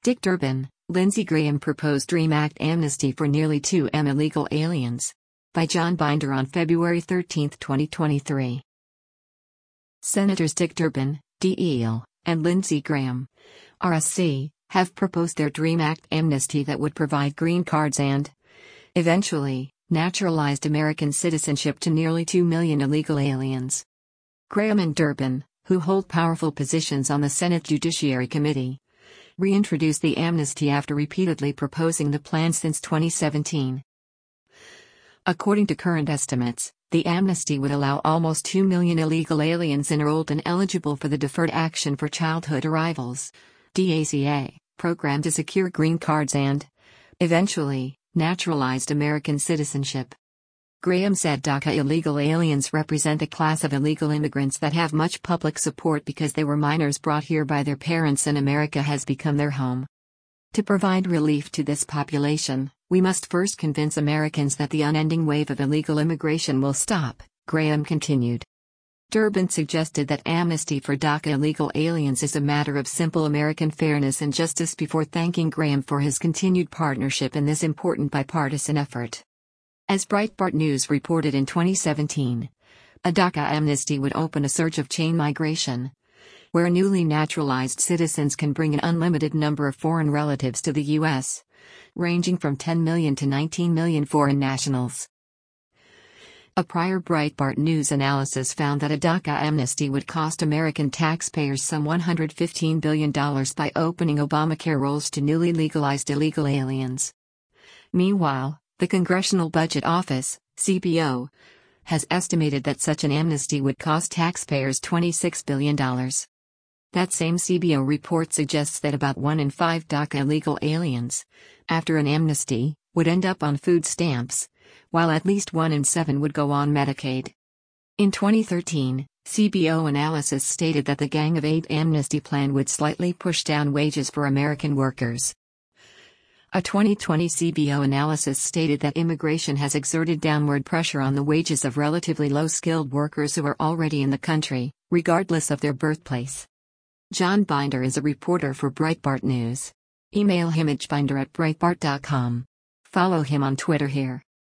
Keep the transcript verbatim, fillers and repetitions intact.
Dick Durbin, Lindsey Graham proposed DREAM Act amnesty for nearly two million illegal aliens. By John Binder on February thirteenth, twenty twenty-three. Senators Dick Durbin, D E L, and Lindsey Graham, R S C, have proposed their DREAM Act amnesty that would provide green cards and, eventually, naturalized American citizenship to nearly two million illegal aliens. Graham and Durbin, who hold powerful positions on the Senate Judiciary Committee, reintroduced the amnesty after repeatedly proposing the plan since twenty seventeen. According to current estimates, the amnesty would allow almost two million illegal aliens enrolled and eligible for the Deferred Action for Childhood Arrivals (D A C A) program to secure green cards and, eventually, naturalized American citizenship. Graham said DACA illegal aliens represent a class of illegal immigrants that have much public support because they were minors brought here by their parents and America has become their home. To provide relief to this population, we must first convince Americans that the unending wave of illegal immigration will stop, Graham continued. Durbin suggested that amnesty for DACA illegal aliens is a matter of simple American fairness and justice before thanking Graham for his continued partnership in this important bipartisan effort. As Breitbart News reported in twenty seventeen, a DACA amnesty would open a surge of chain migration, where newly naturalized citizens can bring an unlimited number of foreign relatives to the U S, ranging from ten million to nineteen million foreign nationals. A prior Breitbart News analysis found that a DACA amnesty would cost American taxpayers some one hundred fifteen billion dollars by opening Obamacare rolls to newly legalized illegal aliens. Meanwhile, the Congressional Budget Office, C B O, has estimated that such an amnesty would cost taxpayers twenty-six billion dollars. That same C B O report suggests that about one in five DACA illegal aliens, after an amnesty, would end up on food stamps, while at least one in seven would go on Medicaid. In twenty thirteen, C B O analysis stated that the Gang of Eight amnesty plan would slightly push down wages for American workers. A twenty twenty C B O analysis stated that immigration has exerted downward pressure on the wages of relatively low-skilled workers who are already in the country, regardless of their birthplace. John Binder is a reporter for Breitbart News. Email him at binder at breitbart dot com. Follow him on Twitter here.